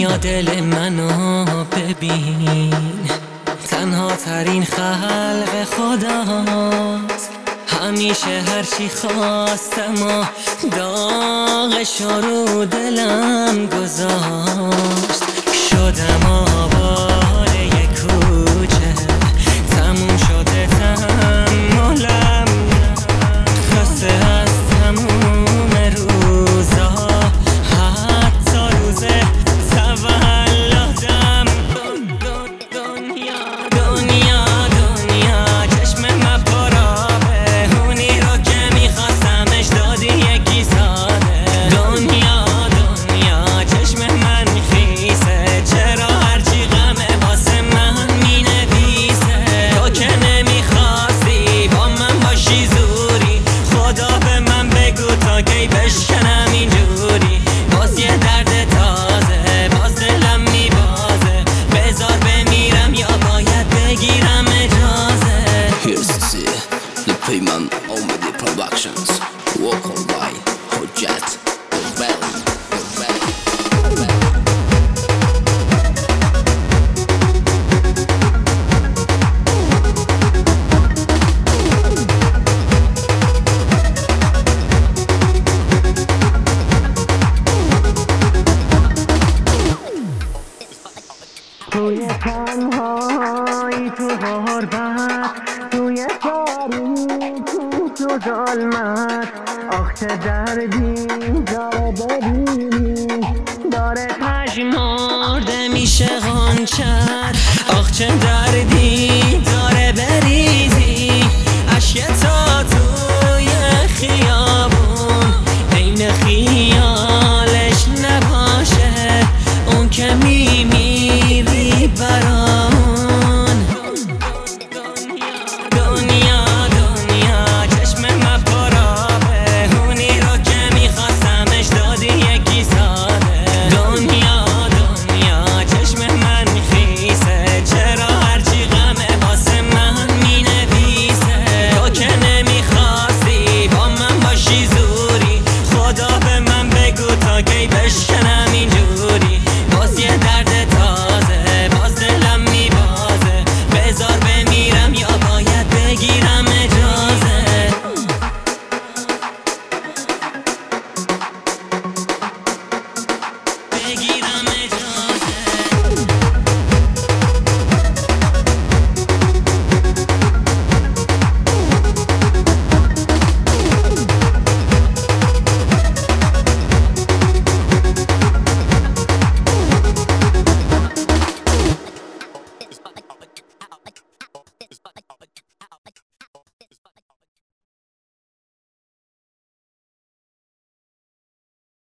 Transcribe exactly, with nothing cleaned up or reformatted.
دنیا دل منو ببین، تنها ترین خلق خداست. همیشه هرچی خواستم و داغش رو دلم گذاشت. شدم آوار یک کوچه، تموم شده تحملم، خسته از تموم روزا، حتی روز تولدم. دنیا دنیا دنیا چشم من پر آبه، اونی رو که میخواستمش دادی یکی ساده. دنیا دنیا چشم من خیسه، چرا هرچی غمه واسه من مینویسه؟ تو که نمیخواستی با من باشی زوری، خدا به من بگو تا کی بشکنم اینجوری. باز یه درد تازه، باز دلم میبازه، بذار بمیرم یا باید بگیرم اجازه. Here's to see the payment on the productions. Walk on by, Hojat, the bell, the bell, the bell. توی تنهایی، تو غربت، توی تاریکی، تو ظلمت، آخ چه دردی داره ببینی، داره پژمرده میشه غنچت. آخ چه درد